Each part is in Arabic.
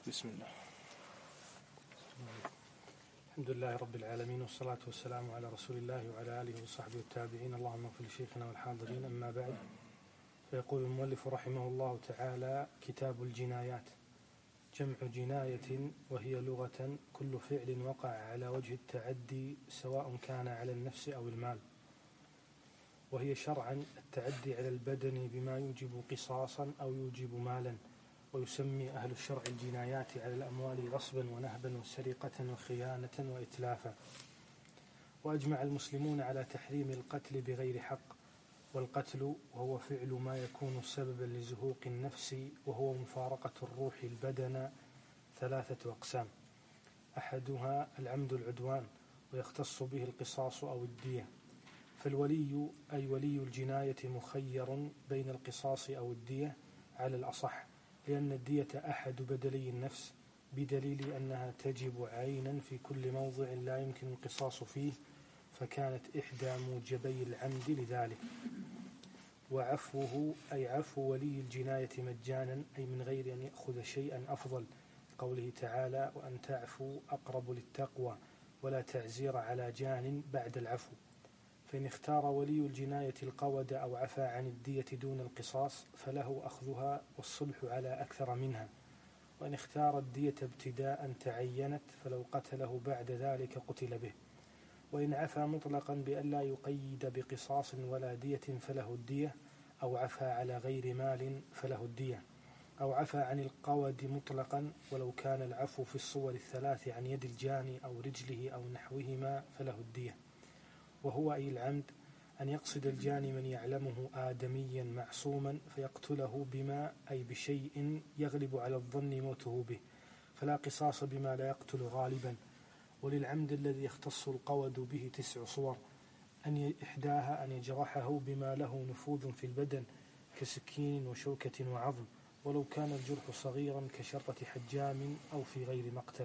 بسم الله. الحمد لله رب العالمين، والصلاة والسلام على رسول الله وعلى آله وصحبه والتابعين. اللهم اغفر لشيخنا والحاضرين. أما بعد، فيقول المؤلف رحمه الله تعالى: كتاب الجنايات. جمع جناية، وهي لغة كل فعل وقع على وجه التعدي سواء كان على النفس أو المال، وهي شرعا التعدي على البدن بما يوجب قصاصا أو يوجب مالا. ويسمي أهل الشرع الجنايات على الأموال غصبا ونهبا وسرقة وخيانة وإتلافا. وأجمع المسلمون على تحريم القتل بغير حق. والقتل وهو فعل ما يكون سببا لزهوق النفس، وهو مفارقة الروح البدن، 3 أقسام: أحدها العمد العدوان، ويختص به القصاص أو الدية. فالولي أي ولي الجناية مخير بين القصاص أو الدية على الأصح، لأن الدية أحد بدلي النفس، بدليل أنها تجب عينا في كل موضع لا يمكن القصاص فيه، فكانت إحدى موجبي العمد لذلك. وعفوه أي عفو ولي الجناية مجانا، أي من غير أن يأخذ شيئا أفضل، قوله تعالى: وأن تعفوا أقرب للتقوى، ولا تعزير على جان بعد العفو. فإن اختار ولي الجناية القود أو عفى عن الدية دون القصاص فله أخذها والصلح على أكثر منها. وإن اختار الدية ابتداء تعينت، فلو قتله بعد ذلك قتل به. وإن عفى مطلقا بأن لا يقيد بقصاص ولا دية فله الدية، أو عفى على غير مال فله الدية، أو عفى عن القود مطلقا ولو كان العفو في الصور الثلاث عن يد الجاني أو رجله أو نحوهما فله الدية. وهو أي العمد أن يقصد الجاني من يعلمه آدميا معصوما فيقتله بما أي بشيء يغلب على الظن موته به، فلا قصاص بما لا يقتل غالبا. وللعمد الذي يختص القود به 9 صور: أن إحداها أن يجرحه بما له نفوذ في البدن كسكين وشوكة وعظم، ولو كان الجرح صغيرا كشرة حجام أو في غير مقتل.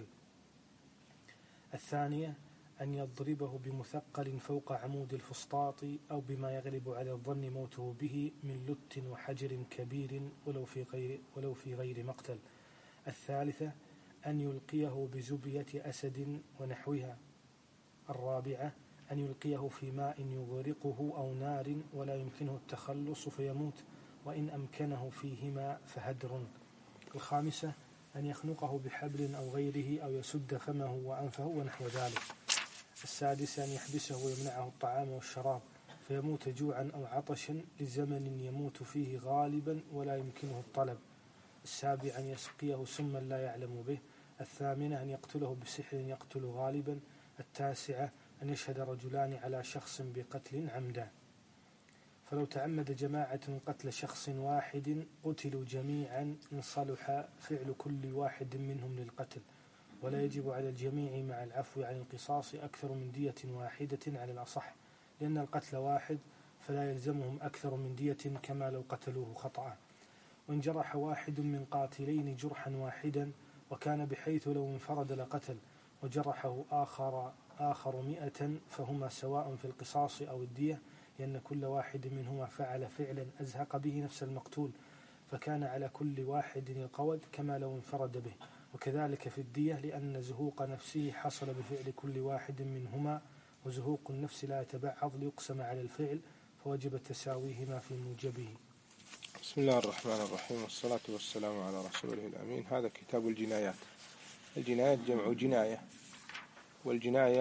الثانية أن يضربه بمثقل فوق عمود الفسطاط أو بما يغلب على الظن موته به من لت وحجر كبير ولو في غير مقتل. الثالثة أن يلقيه بزبية أسد ونحوها. الرابعة أن يلقيه في ماء يغرقه أو نار ولا يمكنه التخلص فيموت، وإن أمكنه فيهما فهدر. الخامسة أن يخنقه بحبل أو غيره أو يسد فمه وأنفه ونحو ذلك. السادسة أن يحبسه ويمنعه الطعام والشراب فيموت جوعا أو عطشا لزمن يموت فيه غالبا ولا يمكنه الطلب. السابعة أن يسقيه سما لا يعلم به. الثامنة أن يقتله بسحر يقتل غالبا. التاسعة أن يشهد رجلان على شخص بقتل عمدا. فلو تعمد جماعة قتل شخص واحد قتلوا جميعا إن صلح فعل كل واحد منهم للقتل، ولا يجب على الجميع مع العفو عن القصاص أكثر من دية واحدة على الأصح، لأن القتل واحد فلا يلزمهم أكثر من دية كما لو قتلوه خطأ. وإن جرح واحد من قاتلين جرحا واحدا وكان بحيث لو انفرد لقتل وجرحه آخر 100 فهما سواء في القصاص أو الدية، لأن كل واحد منهما فعل فعلا أزهق به نفس المقتول، فكان على كل واحد القود كما لو انفرد به. وكذلك في الدية، لأن زهوق نفسه حصل بفعل كل واحد منهما، وزهوق النفس لا يتبعض ليقسم على الفعل، فوجب تساويهما في موجبه. بسم الله الرحمن الرحيم، والصلاة والسلام على رسوله الأمين. هذا كتاب الجنايات. الجنايات جمع جناية، والجناية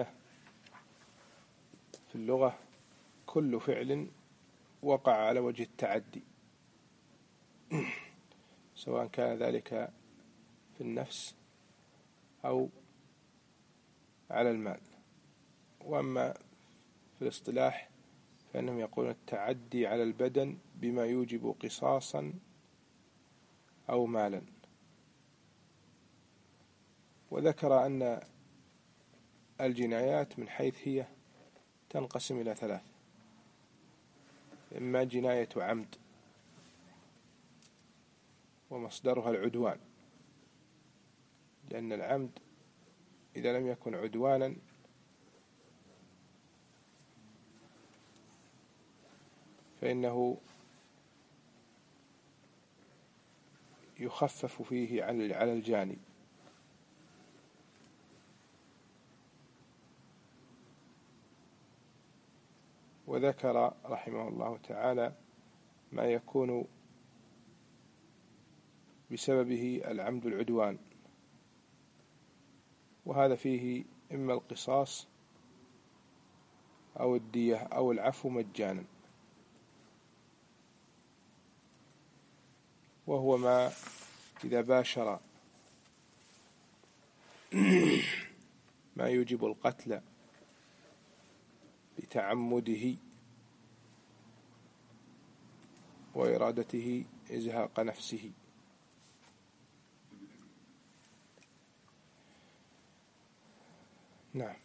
في اللغة كل فعل وقع على وجه التعدي، سواء كان ذلك في النفس أو على المال. وأما في الاصطلاح فإنهم يقولون التعدي على البدن بما يوجب قصاصا أو مالا. وذكر أن الجنايات من حيث هي تنقسم إلى 3: إما جناية عمد ومصدرها العدوان، لأن العمد إذا لم يكن عدوانا فإنه يخفف فيه على الجاني، وذكر رحمه الله تعالى ما يكون بسببه العمد العدوان، وهذا فيه إما القصاص أو الدية أو العفو مجانا، وهو ما إذا باشر ما يوجب القتل بتعمده وإرادته إزهاق نفسه. نعم.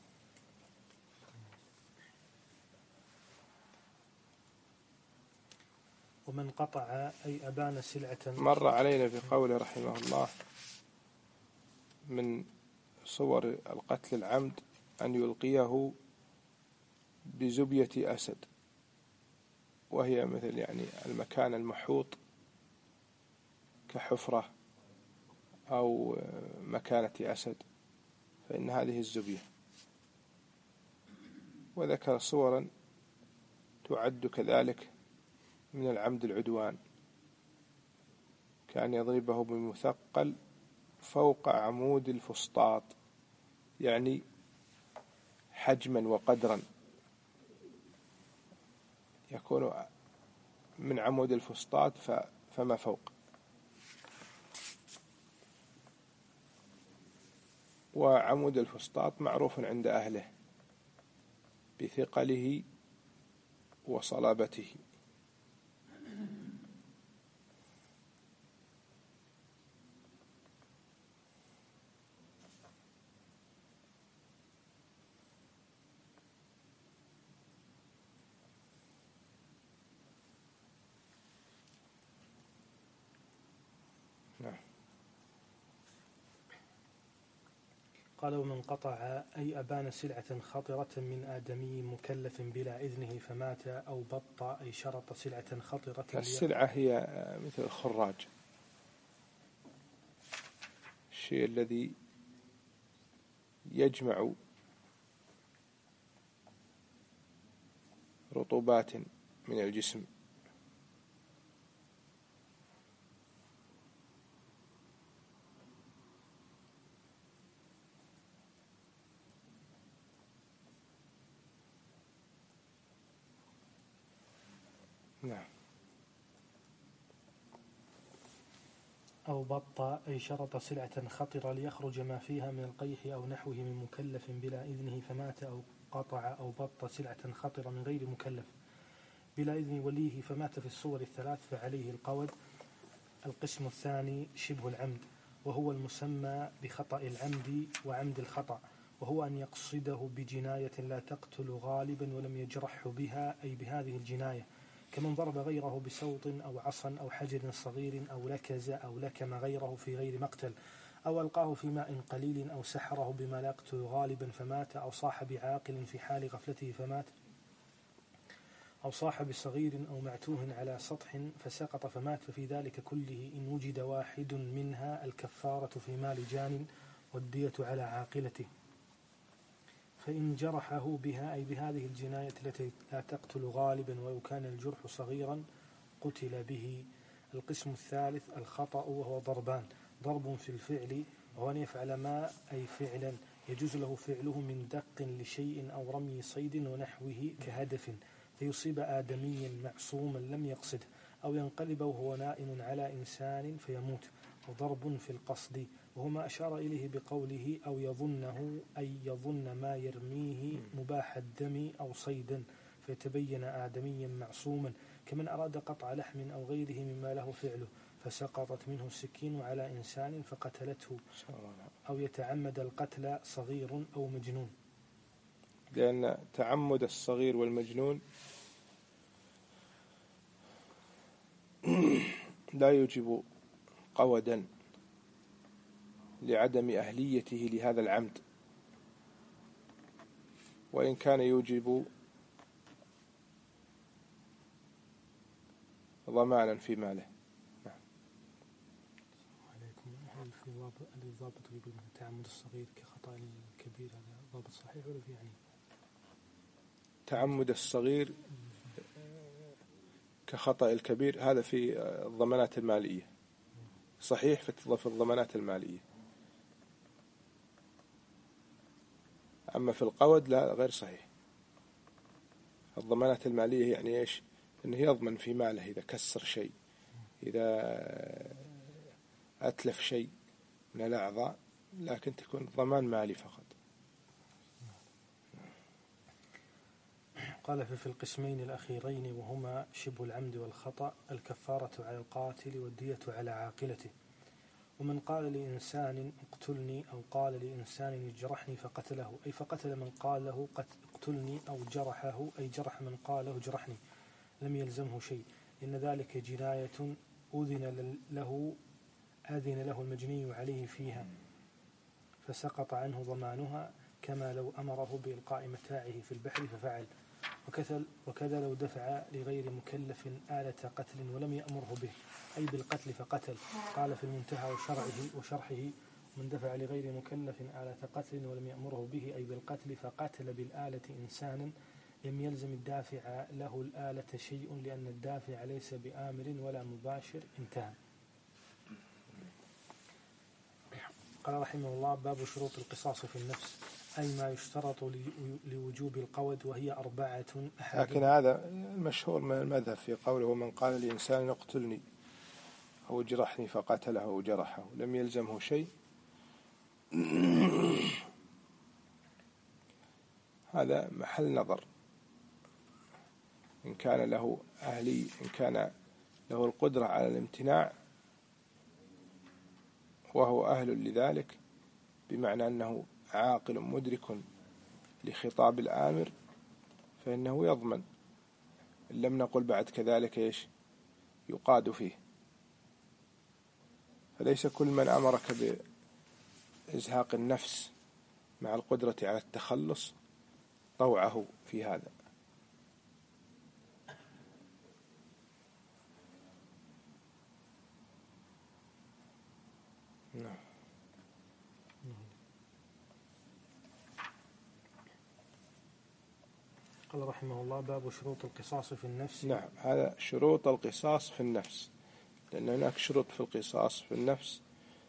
ومن قطع أي أبان سلعة. مر علينا بقوله رحمه الله من صور القتل العمد أن يلقيه بزبية أسد، وهي مثل يعني المكان المحوط كحفرة أو مكانة أسد، فإن هذه الزبية. وذكر صورا تعد كذلك من العمد العدوان، كان يضربه بمثقل فوق عمود الفسطاط، يعني حجما وقدرا يكون من عمود الفسطاط فما فوق. وعمود الفسطاط معروف عند أهله بثقله وصلابته. قال ومن قطع أي أبان سلعة خطرة من آدمي مكلف بلا إذنه فمات أو بط أي شرط سلعة خطرة. السلعة هي مثل الخراج، الشيء الذي يجمع رطوبات من الجسم. نعم. أو بط أي شرط سلعة خطرة ليخرج ما فيها من القيح أو نحوه من مكلف بلا إذنه فمات أو قطع أو بط سلعة خطرة من غير مكلف بلا إذن وليه فمات في الصور الثلاث فعليه القود. القسم الثاني شبه العمد، وهو المسمى بخطأ العمد وعمد الخطأ، وهو أن يقصده بجناية لا تقتل غالبا ولم يجرحه بها أي بهذه الجناية، كمن ضرب غيره بسوط أو عصا أو حجر صغير أو لكز أو لكم غيره في غير مقتل، أو ألقاه في ماء قليل أو سحره بما لا يقتل غالبا فمات، أو صاح بعاقل في حال غفلته فمات، أو صاح بصغير أو معتوه على سطح فسقط فمات، ففي ذلك كله إن وجد واحد منها الكفارة في مال جان والدية على عاقلته. فإن جرحه بها أي بهذه الجناية التي لا تقتل غالبا ولو كان الجرح صغيرا قتل به. القسم الثالث الخطأ، وهو ضربان: ضرب في الفعل وهو أن يفعل ما أي فعلا يجوز له فعله من دق لشيء أو رمي صيد ونحوه كهدف فيصيب آدميا معصوما لم يقصده، أو ينقلب وهو نائم على إنسان فيموت. وضرب في القصد وهو ما أشار إليه بقوله أو يظنه أي يظن ما يرميه مباح الدم أو صيدا فيتبين آدميا معصوما، كمن أراد قطع لحم أو غيره مما له فعله فسقطت منه السكين على إنسان فقتلته، أو يتعمد القتل صغير أو مجنون. لأن تعمد الصغير والمجنون لا يوجب قودا لعدم أهليته لهذا العمد، وإن كان يوجب ضمانا في ماله. عليكم. هل في الضابط يقول التعمد الصغير كخطأ الكبير هذا ضابط صحيح ولا في يعني؟ تعمد الصغير كخطأ الكبير، هذا في الضمانات المالية صحيح، في الضمانات المالية. أما في القود لا، غير صحيح. الضمانات المالية يعني إيش؟ إنه يضمن في ماله إذا كسر شيء، إذا أتلف شيء من الأعضاء، لكن تكون ضمان مالي فقط. قال في القسمين الأخيرين وهما شبه العمد والخطأ الكفارة على القاتل والدية على عاقلته. ومن قال لإنسان اقتلني أو قال لإنسان اجرحني فقتله، أي فقتل من قال له اقتلني، أو جرحه أي جرح من قال له اجرحني، لم يلزمه شيء، إن ذلك جناية أذن له المجني عليه فيها فسقط عنه ضمانها، كما لو أمره بإلقاء متاعه في البحر ففعل. وكذا لو دفع لغير مكلف آلة قتل ولم يأمره به، أي بالقتل فقتل. قال في المنتهى وشرحه من دفع لغير مكلف آلة قتل ولم يأمره به، أي بالقتل فقتل بالآلة إنسانا، لم يلزم الدافع له الآلة شيء، لأن الدافع ليس بآمر ولا مباشر. انتهى. قال رحمه الله: باب شروط القصاص في النفس، أي ما يشترط لوجوب القود، وهي 4. لكن هذا المشهور من المذهب في قوله: من قال لإنسان اقتلني أو اجرحني فقتله أو جرحه لم يلزمه شيء. هذا محل نظر، إن كان له إن كان له القدرة على الامتناع وهو أهل لذلك، بمعنى أنه عاقل مدرك لخطاب الآمر، فإنه يضمن. إن لم نقل بعد كذلك إيش يقاد فيه. فليس كل من أمرك بإزهاق النفس مع القدرة على التخلص طوعه في هذا. نعم. قال رحمه الله: باب شروط القصاص في النفس. نعم، هذا شروط القصاص في النفس، لأن هناك شروط في القصاص في النفس،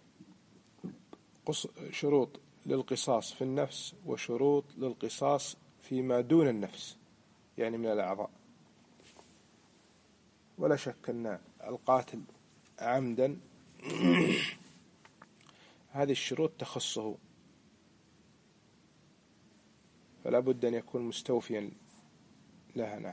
شروط للقصاص في النفس وشروط للقصاص فيما دون النفس، يعني من الأعضاء. ولا شك أن القاتل عمدا هذه الشروط تخصه، فلا بد أن يكون مستوفيا لها. نعم.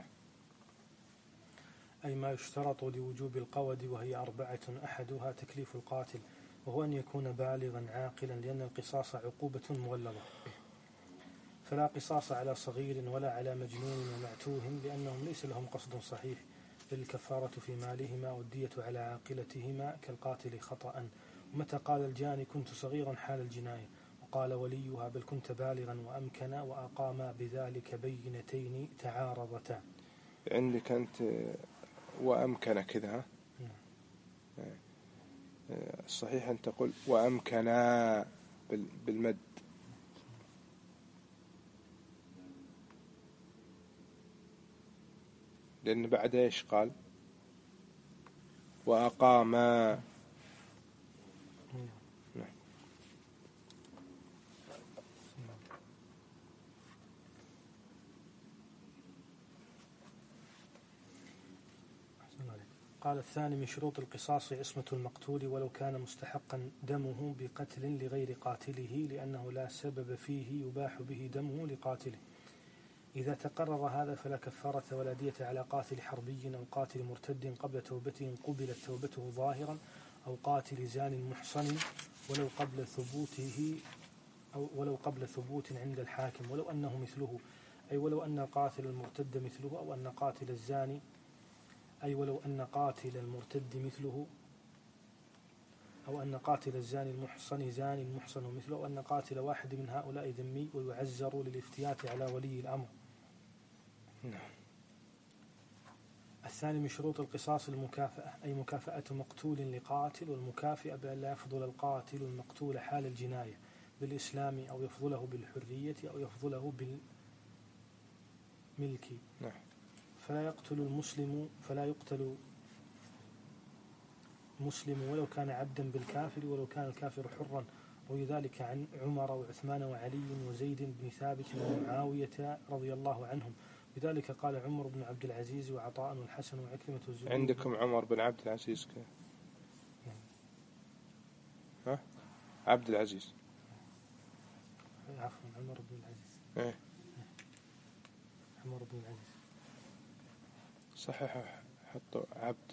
أي ما يشترط لوجوب القود، وهي 4. أحدها تكليف القاتل، وهو أن يكون بالغا عاقلا، لأن القصاص عقوبة مغلظة، فلا قصاص على صغير ولا على مجنون ومعتوه، لأنهم ليس لهم قصد صحيح، بل الكفارة في مالهما والدية على عاقلتهما كالقاتل خطأ. ومتى قال الجاني كنت صغيرا حال الجناية، وقال وليها بل كنت بالغا وأمكن، وأقاما بذلك بينتين تعارضتا. عندك أنت وأمكن كذا، الصحيح أن تقول وأمكنا بالمد، لأن بعد إيش قال؟ وأقاما. قال الثاني: من شروط القصاص عصمة المقتول ولو كان مستحقا دمه بقتل لغير قاتله، لأنه لا سبب فيه يباح به دمه لقاتله. إذا تقرر هذا فلا كفارة ولا دية على قاتل حربي أو قاتل مرتد قبل توبته قبلت توبته ظاهرا، أو قاتل زان محصن ولو قبل ثبوت عند الحاكم، ولو أنه مثله، أي ولو أن قاتل المرتد مثله، أو أن قاتل الزاني، أي ولو أن قاتل المرتد مثله، أو أن قاتل الزاني المحصن زاني محصن مثله، أو أن قاتل واحد من هؤلاء ذمي، ويعزر للافتيات على ولي الأمر. الثاني من شروط القصاص المكافأة، أي مكافأة مقتول لقاتل، والمكافئة بأن لا يفضل القاتل المقتول حال الجناية بالإسلام، أو يفضله بالحرية، أو يفضله ملكي. نعم. فلا يقتل مسلم ولو كان عبدا بالكافر ولو كان الكافر حرا. وذلك عن عمر وعثمان وعلي وزيد بن ثابت ومعاوية رضي الله عنهم. بذلك قال عمر بن عبد العزيز وعطاء والحسن وعكرمة والزبير. عندكم عمر بن عبد العزيز كيف؟ ها؟ عبد العزيز. عفوا عمر بن العزيز. ايه عمر بن العزيز صحيح، حطوا عبد.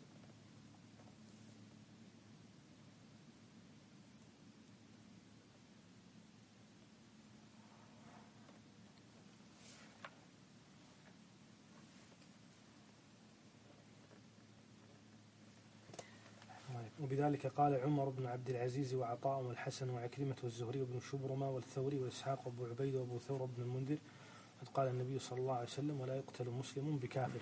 وبذلك قال عمر بن عبد العزيز وعطاء والحسن وعكرمة والزهري وابن شبرمة والثوري وإسحاق وابو عبيد وابو ثور بن المنذر. قد قال النبي صلى الله عليه وسلم: ولا يقتل مسلم بكافر.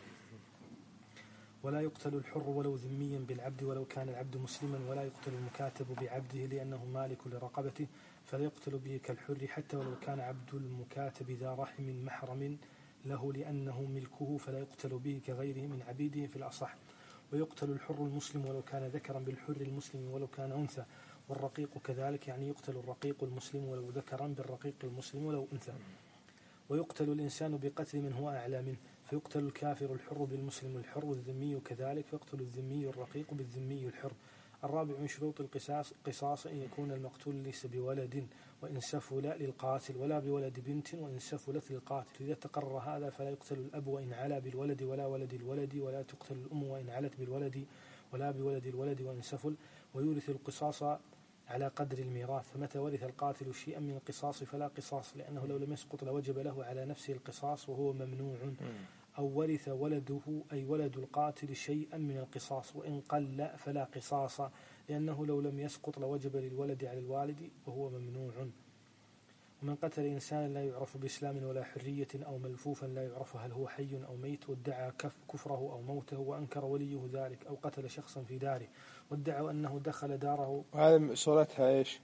ولا يقتل الحر ولو ذميا بالعبد ولو كان العبد مسلما. ولا يقتل المكاتب بعبده لأنه مالك لرقبته فلا يقتل به كالحر حتى ولو كان عبد المكاتب ذا رحم محرم له لأنه ملكه فلا يقتل به كغيره من عبيده في الأصح. ويقتل الحر المسلم ولو كان ذكرا بالحر المسلم ولو كان أنثى. والرقيق كذلك، يعني يقتل الرقيق المسلم ولو ذكرا بالرقيق المسلم ولو أنثى. ويقتل الإنسان بقتل من هو أعلى منه، فيقتل الكافر الحر بالمسلم الحر، والذمي كذلك، فيقتل الذمي الرقيق بالذمي الحر. الرابع من شروط القصاص أن يكون المقتول ليس بولد وإن سفل للقاتل، ولا بولد بنت وإن سفلت للقاتل. إذا تقرر هذا فلا يقتل الأب وإن علا بالولد ولا ولد الولد، ولا تقتل الأم وإن علت بالولد ولا بولد الولد وإن سفل. ويورث القصاص على قدر الميراث، فمتى ورث القاتل شيئا من القصاص فلا قصاص، لأنه لو لم يسقط لوجب له على نفسه القصاص وهو ممنوع. أو ورث ولده أي ولد القاتل شيئا من القصاص وإن قل فلا قصاص، لأنه لو لم يسقط لوجب للولد على الوالد وهو ممنوع. ومن قتل إنسانا لا يعرف بإسلام ولا حرية أو ملفوفا لا يعرف هل هو حي أو ميت، وادعى كفره أو موته وأنكر وليه ذلك، أو قتل شخصا في داره وادعى أنه دخل داره. هذا صورتها إيش؟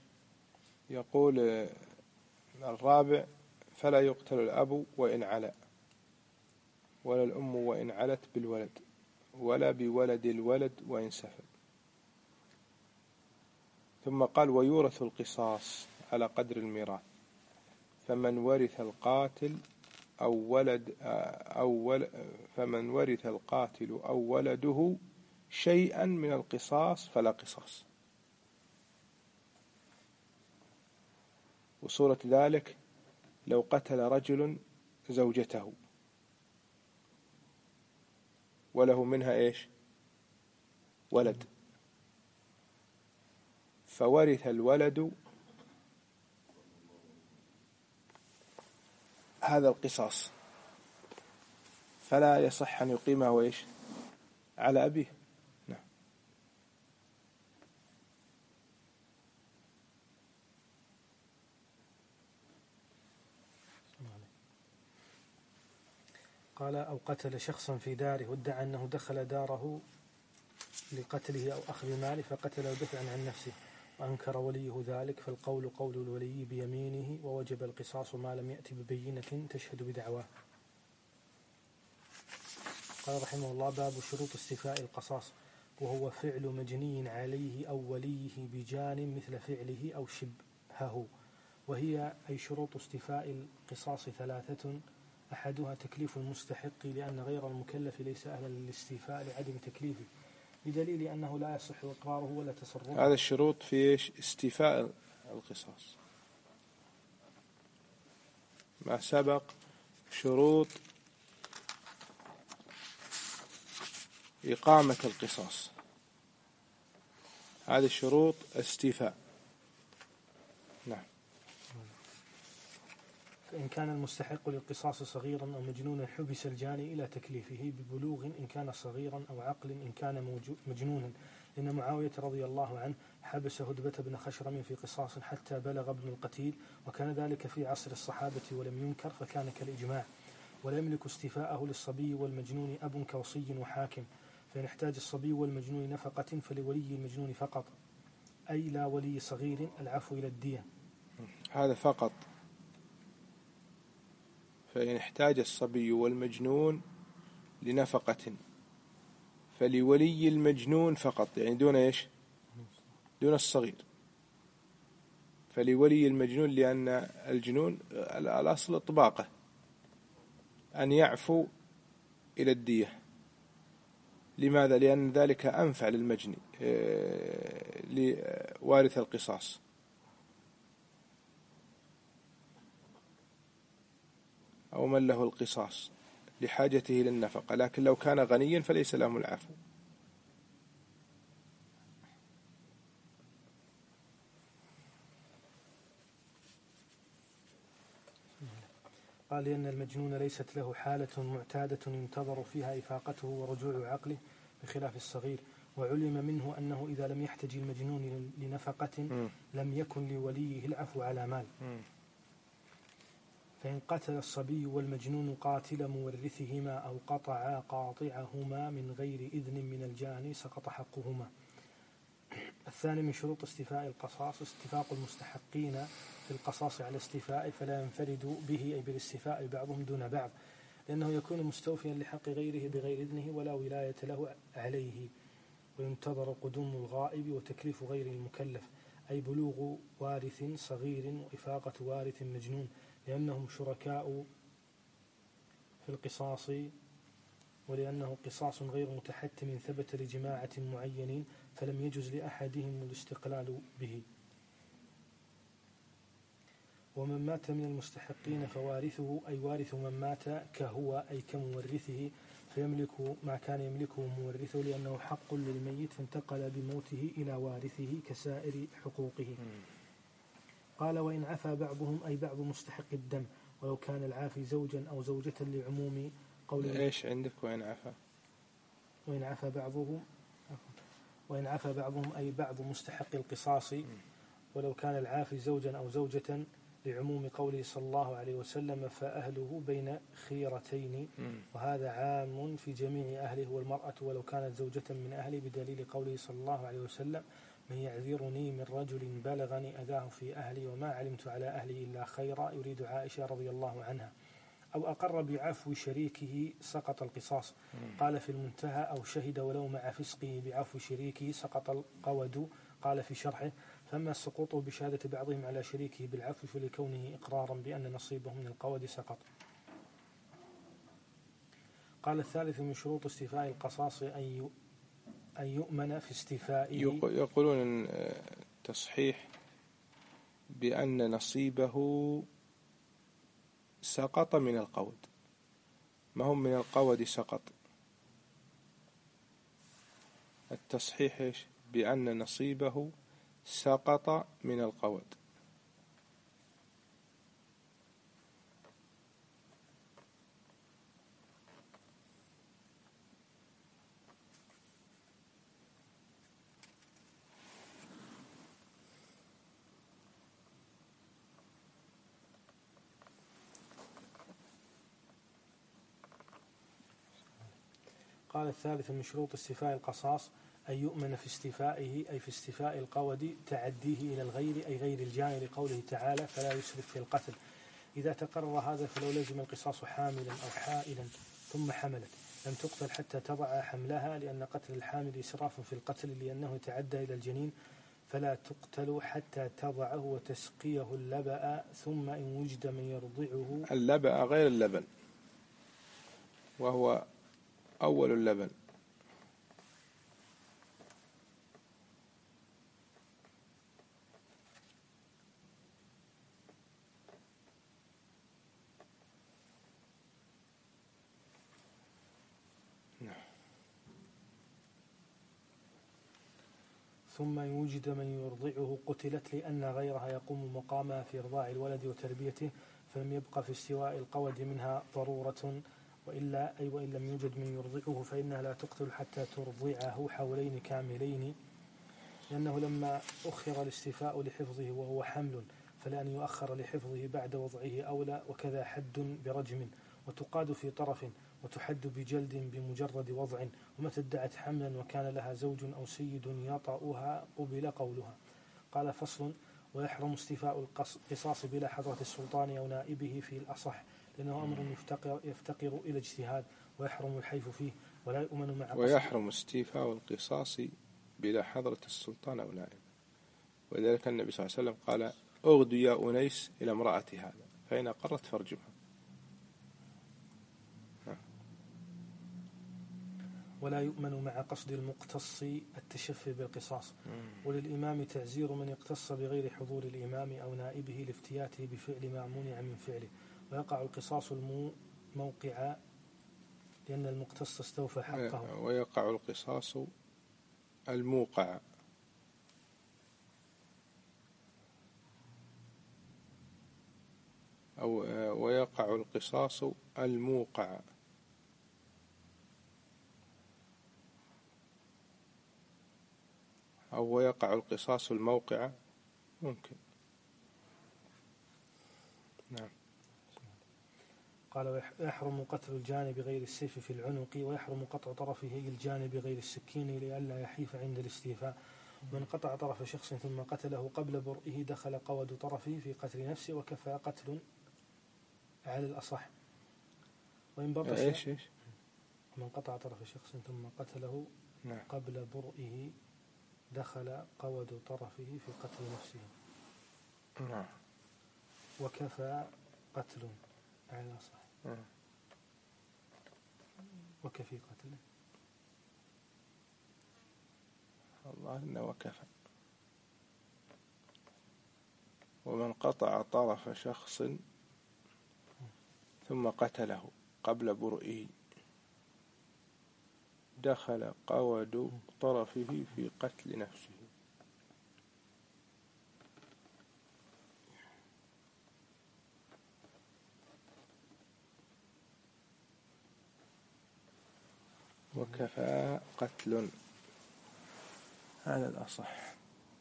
يقول الرابع: فلا يقتل الأب وإن علا، ولا الأم وإن علت بالولد، ولا بولد الولد وإن سفل. ثم قال: ويورث القصاص على قدر الميراث، فمن ورث القاتل أو ولده شيئا من القصاص فلا قصاص. وصورة ذلك لو قتل رجل زوجته وله منها إيش؟ ولد، فورث الولد هذا القصاص، فلا يصح أن يقيمه إيش؟ على أبيه. نعم. قال: أو قتل شخصا في داره وادعى أنه دخل داره لقتله أو أخذ ماله فقتله دفعا عن نفسه وأنكر وليه ذلك، فالقول قول الولي بيمينه، ووجب القصاص ما لم يأتي ببينة تشهد بدعواه. قال رحمه الله: باب شروط استيفاء القصاص، وهو فعل مجني عليه أو وليه بجان مثل فعله أو شبهه. وهي أي شروط استيفاء القصاص ثلاثة: أحدها تكليف المستحق، لأن غير المكلف ليس أهلا للاستيفاء لعدم تكليفه، بدليل أنه لا يصح إقراره ولا تصرفه. هذا الشروط في استيفاء القصاص. ما سبق شروط إقامة القصاص، هذه الشروط استيفاء. نعم. فإن كان المستحق للقصاص صغيرا أو مجنونا حبس الجاني إلى تكليفه ببلوغ إن كان صغيرا، أو عقل إن كان مجنونا، لأن معاوية رضي الله عنه حبس هدبة بن خشرم في قصاص حتى بلغ ابن القتيل، وكان ذلك في عصر الصحابة ولم ينكر، فكان كالإجماع. ولا يملك استيفاءه للصبي والمجنون أب كوصي وحاكم، فإن احتاج الصبي والمجنون نفقة فلولي المجنون فقط، أي لا ولي صغير، العفو إلى الدية. هذا فقط. فإن احتاج الصبي والمجنون لنفقة فلولي المجنون فقط، يعني دون إيش؟ دون الصغير. فلولي المجنون لأن الجنون الأصل إطباقه أن يعفو إلى الدية. لماذا؟ لأن ذلك أنفع للمجني لوارث القصاص. أو من له القصاص لحاجته للنفقة، لكن لو كان غنيا فليس له العفو. قال لأن المجنون ليست له حالة معتادة ينتظر فيها إفاقته ورجوع عقله بخلاف الصغير. وعلم منه أنه إذا لم يحتج المجنون لنفقة لم يكن لوليه العفو على مال. فإن قتل الصبي والمجنون قاتل مورثهما أو قطعا قاطعهما من غير إذن من الجاني سقط حقهما. الثاني من شروط استيفاء القصاص استفاق المستحقين في القصاص على استيفاء، فلا ينفرد به أي بالاستيفاء بعضهم دون بعض، لأنه يكون مستوفيا لحق غيره بغير إذنه ولا ولاية له عليه. وينتظر قدوم الغائب وتكليف غير المكلف، أي بلوغ وارث صغير وإفاقة وارث مجنون، لأنهم شركاء في القصاص، ولأنه قصاص غير متحتم ثبت لجماعة معينين فلم يجز لأحدهم الاستقلال به. ومن مات من المستحقين فوارثه أي وارث من مات كهو أي كمورثه، فيملك ما كان يملكه مورثه لأنه حق للميت فانتقل بموته إلى وارثه كسائر حقوقه. قال وإن عفى بعضهم أي بعض مستحق الدم ولو كان العافي زوجا أو زوجة لعموم قوله. إيش عندك وإن عفى؟ وإن عفى بعضهم أي بعض مستحق القصاص ولو كان العافي زوجا أو زوجة لعموم قوله صلى الله عليه وسلم فأهله بين خيرتين، وهذا عام في جميع أهله والمرأة ولو كانت زوجة من أهله، بدليل قوله صلى الله عليه وسلم من يعذرني من رجل بلغني أذاه في أهلي وما علمت على أهلي إلا خيرا، يريد عائشة رضي الله عنها. أو أقر بعفو شريكه سقط القصاص. قال في المنتهى أو شهد ولو مع فسقه بعفو شريكه سقط القود. قال في شرحه فأما السقوط بشهادة بعضهم على شريكه بالعفو فلكونه إقرارا بأن نصيبه من القود سقط. قال الثالث من شروط استيفاء القصاص أن يؤمن في استيفائه. يقولون تصحيح بأن نصيبه سقط من القود، ما هم من القود سقط. التصحيح إيش؟ بأن نصيبه سقط من القود. قال الثالث من شروط استيفاء القصاص أن يؤمن في استيفائه أي في استيفاء القود تعديه إلى الغير أي غير الجاني، لقوله تعالى فلا يسرف في القتل. إذا تقرر هذا فلو لزم القصاص حاملا أو حائلا ثم حملت لم تقتل حتى تضع حملها، لأن قتل الحامل إسراف في القتل لأنه يتعدى إلى الجنين، فلا تقتل حتى تضعه وتسقيه اللبأ، ثم إن وجد من يرضعه. اللبأ غير اللبن، وهو أول اللبن. ثم إن وجد من يرضعه قتلت، لأن غيرها يقوم مقامها في إرضاع الولد وتربيته، فلم يبقى في استواء القود منها ضرورة، وإن لم يوجد من يرضعه فإنها لا تقتل حتى ترضعه حولين كاملين، لأنه لما أخر الاستيفاء لحفظه وهو حمل فلأن يؤخر لحفظه بعد وضعه أولى. وكذا حد برجم، وتقاد في طرف، وتحد بجلد بمجرد وضع. ومتى ادعت حملا وكان لها زوج أو سيد يطأها قبل قولها. قال فصل ويحرم استيفاء القصاص بلا حضرة السلطان أو نائبه في الأصح، لأنه أمر يفتقر إلى اجتهاد ويحرم الحيف فيه ولا يؤمن مع ويحرم استيفاء القصاص بلا حضرة السلطان أو نائب. ولذلك النبي صلى الله عليه وسلم قال اغدوا يا أنيس إلى امرأة هذا فإن أقرت فارجمها. ولا يؤمن مع قصد المقتص التشفي بالقصاص. وللإمام تعزير من اقتص بغير حضور الإمام أو نائبه لافتياته بفعل ما منع من فعله. ويقع القصاص الموقع لأن المقتص استوفى حقه. ويقع القصاص الموقع ويقع القصاص الموقع أو ويقع القصاص الموقع ممكن. نعم. قال ويحرم قتل الجاني بغير السيف في العنق ويحرم قطع طرفه الجاني بغير السكين لئلا يحيف عند الاستيفاء. من قطع طرف شخص ثم قتله قبل برئه دخل قود طرفه في قتل نفسه وكفى قتل على الأصح. وإن بطش من قطع طرف شخص ثم قتله قبل برئه دخل قود طرفه في قتل نفسه وكفى قتل على الأصح. وكفي قتل الله إنه وكفى. ومن قطع طرف شخص ثم قتله قبل برئه دخل قود طرفه في قتل نفسه. وكفى قتل على الأصح.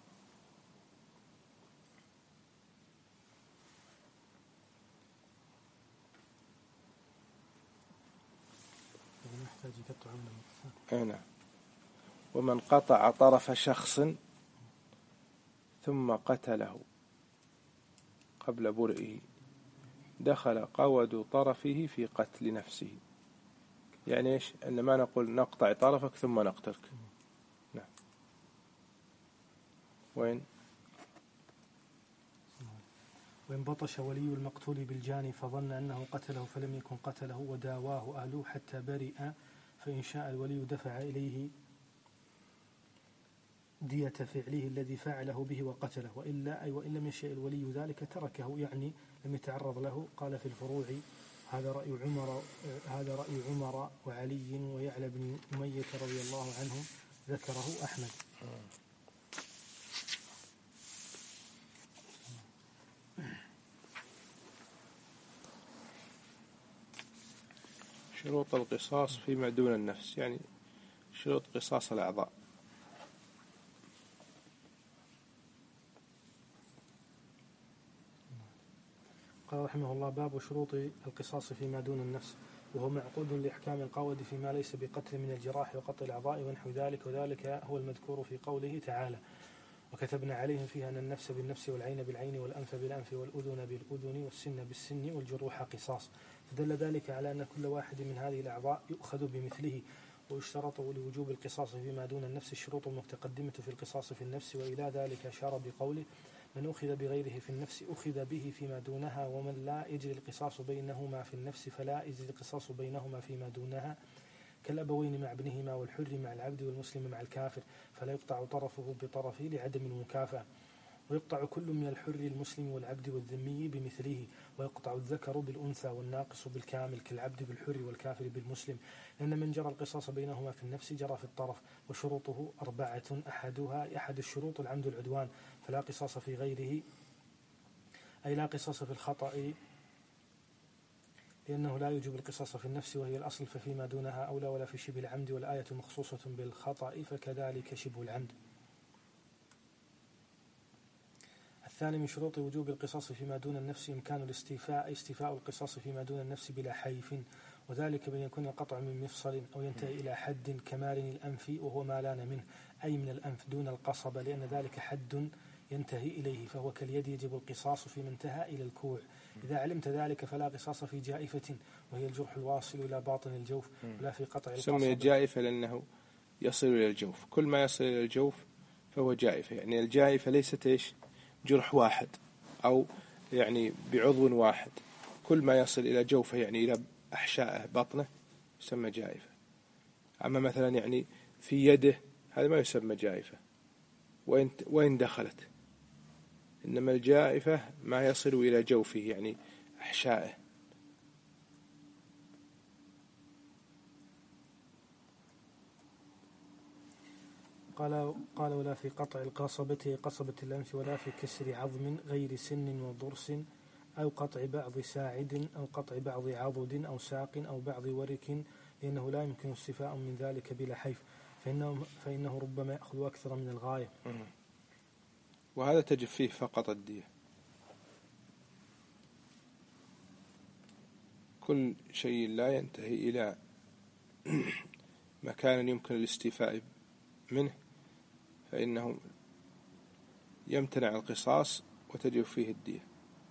هنا ومن قطع طرف شخص ثم قتله قبل برئه دخل قود طرفه في قتل نفسه. يعني إيش؟ أن ما نقول نقطع طرفك ثم نقتلك. نعم. وإن بطش ولي المقتول بالجاني فظن أنه قتله فلم يكن قتله وداواه أهله حتى برئ فإن شاء الولي دفع إليه دية فعله الذي فعله به وقتله وإلا أي وإن لم يشاء الولي ذلك تركه يعني لم يتعرض له. قال في الفروع هذا رأي عمر وعلي ويعلى بن أمية رضي الله عنهم ذكره أحمد. شروط القصاص فيما دون النفس يعني شروط قصاص الأعضاء. قال رحمه الله باب شروط القصاص فيما دون النفس وهو معقود لإحكام القود فيما ليس بقتل من الجراح وقطع الأعضاء ونحو ذلك وذلك هو المذكور في قوله تعالى وكتبنا عليهم فيها أن النفس بالنفس والعين بالعين والأنف بالأنف والأذن بالأذن والسن بالسن والجروح قصاص. فدل ذلك على أن كل واحد من هذه الأعضاء يؤخذ بمثله. ويشترط لوجوب القصاص فيما دون النفس الشروط المتقدمة في القصاص في النفس وإلى ذلك أشار بقوله من أخذ بغيره في النفس أخذ به فيما دونها ومن لا يجري القصاص بينهما في النفس فلا يجري القصاص بينهما فيما دونها كالأبوين مع ابنهما والحر مع العبد والمسلم مع الكافر فلا يقطع طرفه بطرفه لعدم المكافأة. ويقطع كل من الحر المسلم والعبد والذمي بمثله ويقطع الذكر بالأنثى والناقص بالكامل كالعبد بالحر والكافر بالمسلم لأن من جرى القصاص بينهما في النفس جرى في الطرف. وشروطه 4 أحد الشروط العمد العدوان فلا قصاص في غيره أي لا قصاص في الخطأ لأنه لا يوجب القصاص في النفس وهي الأصل ففيما دونها أولى ولا في شبه العمد والآية مخصوصة بالخطأ فكذلك شبه العمد. الثاني من شروط وجوب القصاص فيما دون النفس إمكان الاستيفاء أي استيفاء القصاص فيما دون النفس بلا حيف وذلك بأن يكون القطع من مفصل أو ينتهي إلى حد كمال الأنف وهو ما لان منه أي من الأنف دون القصبة لأن ذلك حد ينتهي إليه، فهو كاليد يجب القصاص في من انتهى إلى الكوع. إذا علمت ذلك فلا قصاص في جائفة وهي الجرح الواصل إلى باطن الجوف، ولا في قطع القصبة. سمي جائفة لأنه يصل إلى الجوف، كل ما يصل إلى الجوف فهو جائفة. يعني الجائفة ليست إيش جرح واحد أو يعني بعضو واحد، كل ما يصل إلى جوفه يعني إلى أحشائه بطنه يسمى جائفة. أما مثلا يعني في يده هذا ما يسمى جائفة وين دخلت، إنما الجائفة ما يصل إلى جوفه يعني أحشائه. قال ولا في قطع القصبة قصبة الأنف، ولا في كسر عظم غير سن وضرس، أو قطع بعض ساعد، أو قطع بعض عضد أو ساق، أو بعض ورك، لأنه لا يمكن استفاء من ذلك بلا حيف، فإنه ربما يأخذ أكثر من الغاية. وهذا تجب فيه فقط الدية. كل شيء لا ينتهي إلى مكان يمكن الاستيفاء منه فإنه يمتنع القصاص وتجب فيه الدية.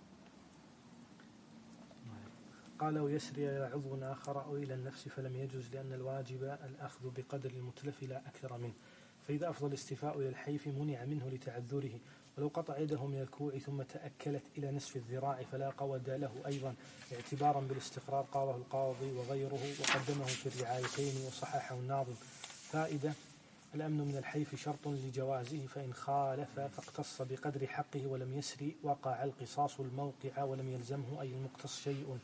قال ويسري إلى عضو آخر أو إلى النفس فلم يجوز، لأن الواجب الأخذ بقدر المتلف لا أكثر منه، فإذا أفضل الاستيفاء إلى الحيف منع منه لتعذره. ولو قطع يده من الكوع ثم تأكلت إلى نصف الذراع فلا قود له أيضا، اعتبارا بالاستقرار قاله القاضي وغيره وقدمه في الرعايتين وصححه الناظم. فائدة: الأمن من الحيف شرط لجوازه، فإن خالف فاقتص بقدر حقه ولم يسري وقع القصاص الموقع ولم يلزمه أي المقتص شيء.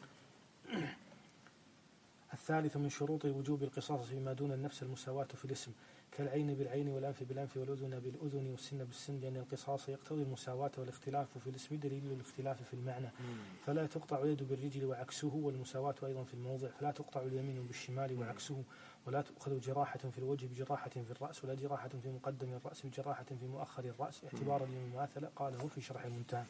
الثالث من شروط وجوب القصاص فيما دون النفس المساواة في الاسم، كالعين بالعين والأنف بالأنف والأذن بالأذن والسن بالسن، لأن القصاص يقتضي المساواة، والاختلاف في الاسم دليل الاختلاف في المعنى. فلا تقطع اليد بالرجل وعكسه، والمساواة أيضا في الموضع، فلا تقطع اليمين بالشمال وعكسه، ولا تؤخذ جراحة في الوجه بجراحة في الرأس، ولا جراحة في مقدم الرأس بجراحة في مؤخر الرأس، اعتبارا للمماثلة، قاله في شرح الممتهن.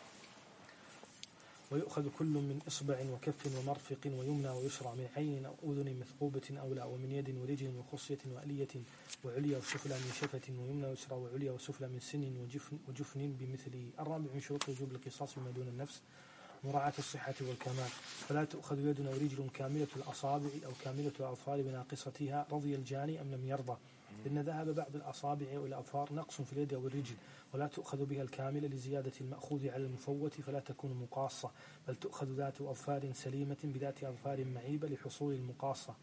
ويؤخذ كل من إصبع وكف ومرفق ويمنى ويسرى، من عين أو أذن مثقوبة أو لا، ومن يد ورجل وخصية وألية وعليا وسفلى، من شفة ويمنى ويسرى وعليا وسفلى، من سن وجفن بمثله. الرابع من شروط وجوب القصاص فيما دون النفس مراعاة الصحة والكمال، فلا تؤخذ يد أو رجل كاملة الأصابع أو كاملة الأظفار بناقصتها، رضي الجاني أم لم يرضى، لأن ذهب بعض الأصابع والأظفار نقص في اليد أو الرجل، ولا تؤخذ بها الكاملة لزيادة المأخوذ على المفوت، فلا تكون مقاصة، بل تؤخذ ذات أظفار سليمة بذات أظفار معيبة لحصول المقاصة.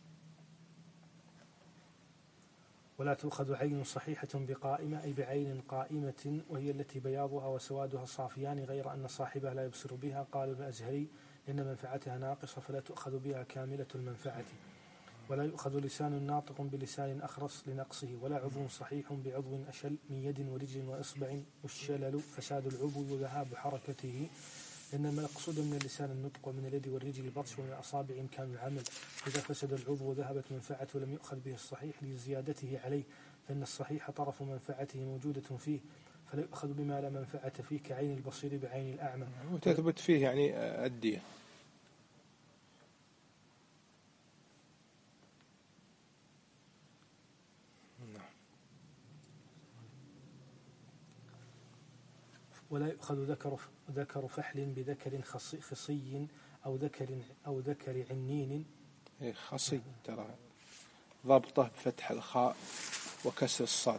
ولا تؤخذ عين صحيحة بقائمة، أي بعين قائمة، وهي التي بياضها وسوادها صافيان غير أن صاحبها لا يبصر بها، قال الأزهري إن منفعتها ناقصة فلا تؤخذ بها كاملة المنفعة. ولا يؤخذ لسان ناطق بلسان أخرس لنقصه، ولا عضو صحيح بعضو أشل، من يد ورجل وإصبع، والشلل فساد العضو وذهاب حركته، لأن المقصود من اللسان النطق، ومن اليد والرجل البطش، ومن الأصابع إمكان العمل. إذا فسد العضو وذهبت منفعته ولم يؤخذ به الصحيح لزيادته عليه، فإن الصحيح طرف منفعته موجودة فيه، فلا يؤخذ بما لا منفعة فيه، كعين البصير بعين الأعمى. وتثبت فيه يعني الدية. ولا يؤخذ ذكر فحل بذكر خصي أو ذكر عنين. خصي ترى ضبطه بفتح الخاء وكسر الصاد.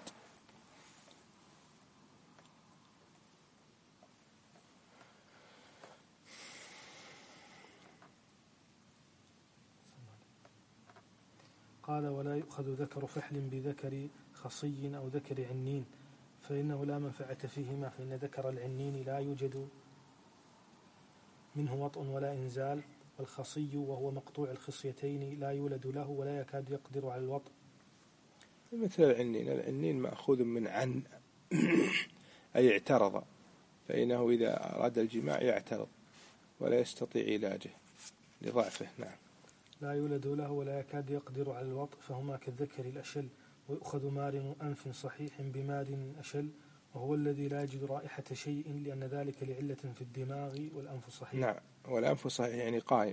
قال ولا يؤخذ ذكر فحل بذكر خصي أو ذكر عنين، فإنه لا منفعة فيهما، فإن ذكر العنين لا يوجد منه وطء ولا إنزال، والخصي وهو مقطوع الخصيتين لا يولد له ولا يكاد يقدر على الوطء. مثل العنين مأخوذ من عن أي اعترض، فإنه إذا أراد الجماع يعترض ولا يستطيع علاجه لضعفه. نعم. لا يولد له ولا يكاد يقدر على الوطء، فهما كالذكر الأشل. ويؤخذ مارن أنف صحيح بمارن أشل، وهو الذي لا يجد رائحة شيء، لأن ذلك لعلة في الدماغ، والأنف صحيح. نعم، والأنف صحيح يعني قائم.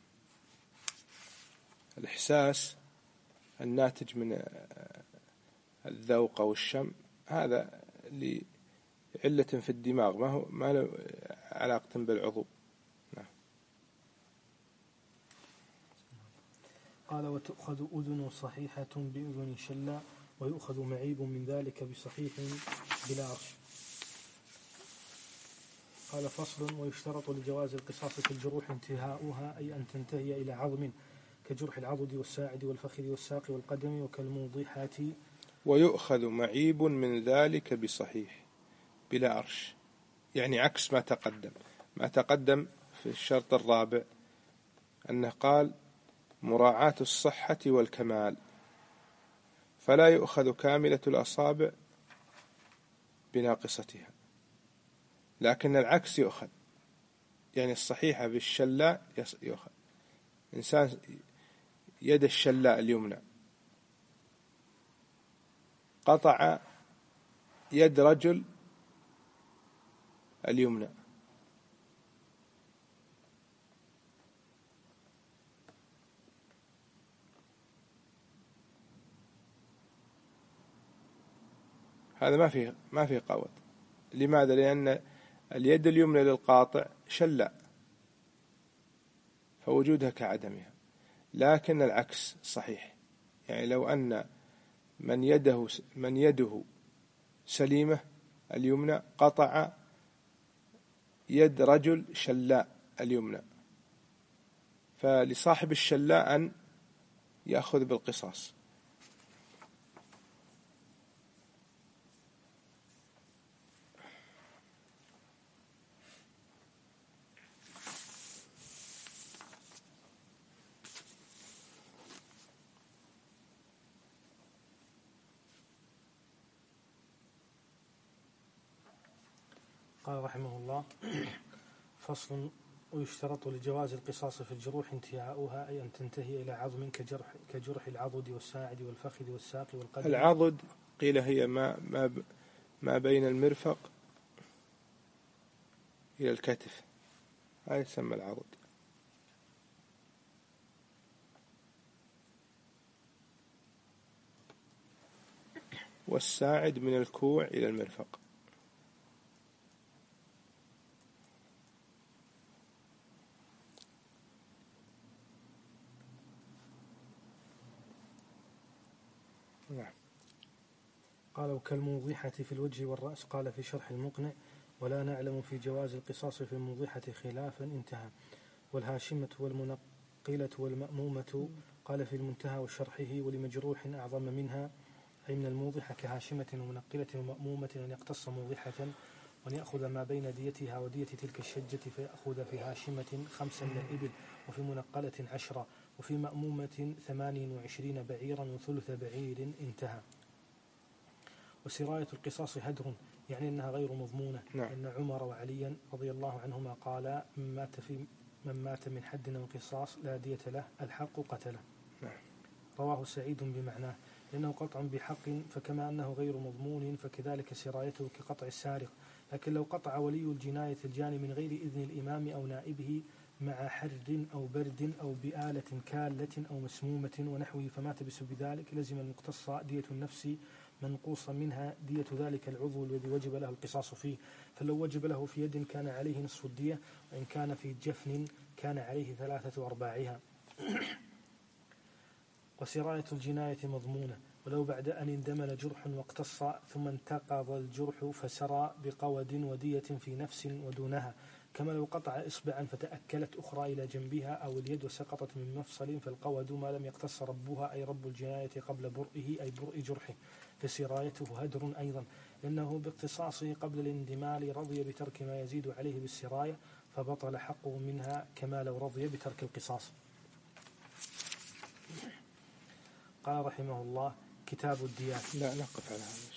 الإحساس الناتج من الذوق أو الشم هذا اللي علة في الدماغ، ما له علاقة بالعضو. نعم. قال وتؤخذ أذن صحيحة بأذن شلة ويؤخذ معيب من ذلك بصحيح بلا عرش. قال فصل ويشترط لجواز القصاص في الجروح انتهاؤها أي أن تنتهي إلى عظم كجرح العضد والساعد والفخذ والساق والقدم وكالموضحات. ويؤخذ معيب من ذلك بصحيح بلا عرش، يعني عكس ما تقدم في الشرط الرابع أنه قال مراعاة الصحة والكمال، فلا يؤخذ كاملة الأصابع بناقصتها، لكن العكس يؤخذ، يعني الصحيحة بالشلاء يؤخذ. إنسان يد الشلاء اليمنى قطع يد رجل اليمنى، هذا ما في قوت. لماذا؟ لأن اليد اليمنى للقاطع شلاء، فوجودها كعدمها، لكن العكس صحيح. يعني لو أن من يده سليمة اليمنى قطع يد رجل شلاء اليمنى، فلصاحب الشلاء أن يأخذ بالقصاص. قال رحمه الله فصل ويشترط لجواز القصاص في الجروح انتهاؤها أي أن تنتهي إلى عظم كجرح العضد والساعد والفخذ والساق والقدم. العضد قيل هي ما بين المرفق إلى الكتف، هذا يسمى العضد. والساعد من الكوع إلى المرفق. قال وكالموضحة في الوجه والرأس. قال في شرح المقنع ولا نعلم في جواز القصاص في الموضحة خلافا انتهى. والهاشمة والمنقلة والمأمومة. قال في المنتهى وشرحه ولمجروح أعظم منها أي من الموضحة كهاشمة ومنقلة ومأمومة أن يقتص موضحة وأن يأخذ ما بين ديتها ودية تلك الشجة فيأخذ في هاشمة 5 من الإبل وفي منقلة 10 وفي مأمومة 28 بعيرا وثلث بعير انتهى. وسراية القصاص هدر، يعني أنها غير مضمونة. نعم. إن عمر وعليا رضي الله عنهما قال من مات من حد أو قصاص لا دية له الحق قتله. نعم. رواه سعيد بمعناه لأنه قطع بحق، فكما أنه غير مضمون فكذلك سرايته كقطع السارق. لكن لو قطع ولي الجناية الجاني من غير إذن الإمام أو نائبه مع حر أو برد أو بآلة كالة أو مسمومة ونحوه فمات بسبب ذلك لزم المقتص دية النفس منقوص منها دية ذلك العضو الذي وجب له القصاص فيه. فلو وجب له في يد كان عليه نصف الدية، وإن كان في جفن كان عليه 3/4. وسراية الجناية مضمونة، ولو بعد أن اندمل جرح واقتص ثم انتقض الجرح فسرى بقود ودية في نفس ودونها، كما لو قطع إصبعا فتأكلت أخرى إلى جنبها أو اليد سقطت من مفصل، فالقود ما لم يقتص ربها أي رب الجناية قبل برئه أي برء جرحه، فسرايته هدر أيضا، لأنه باقتصاصه قبل الاندمال رضي بترك ما يزيد عليه بالسراية فبطل حقه منها كما لو رضي بترك القصاص. قال رحمه الله كتاب الديات. لا نقف على هذا.